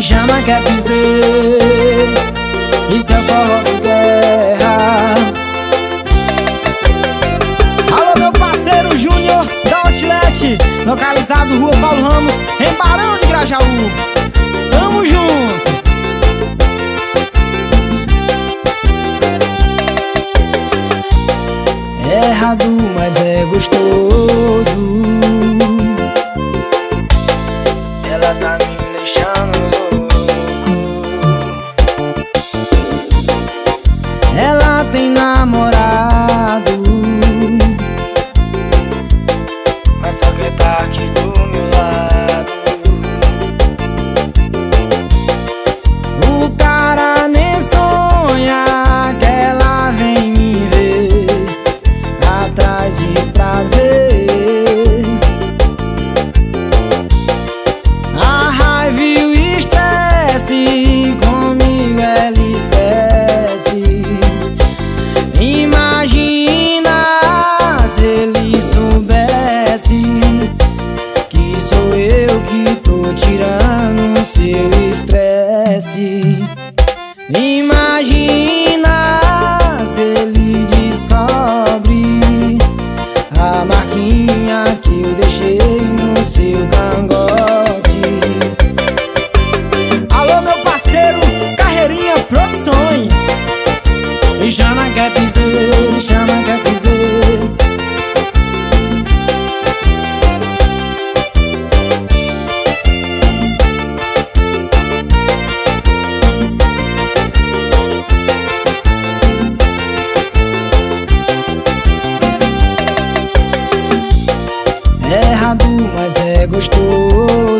chama quer dizer, isso é forró de guerra. Alô, meu parceiro Júnior da Outlet, localizado Rua Paulo Ramos, em Barão de Grajaú. Tamo junto. É errado, mas é gostoso. Ela tá me deixando louco. Ela tem namorado, mas só quer tá aqui do meu lado. O cara nem sonha que ela vem me ver atrás de prazer. A raiva e o estresse comigo ela esquece. Imagina se ele soubesse que sou eu que tô tirando seu estresse. Imagina se ele descobre a marquinha que eu deixei no seu cangote. Alô, meu parceiro Carreirinha Produções, me chama quer dizer, me chama quer dizer. É errado, mas é gostoso.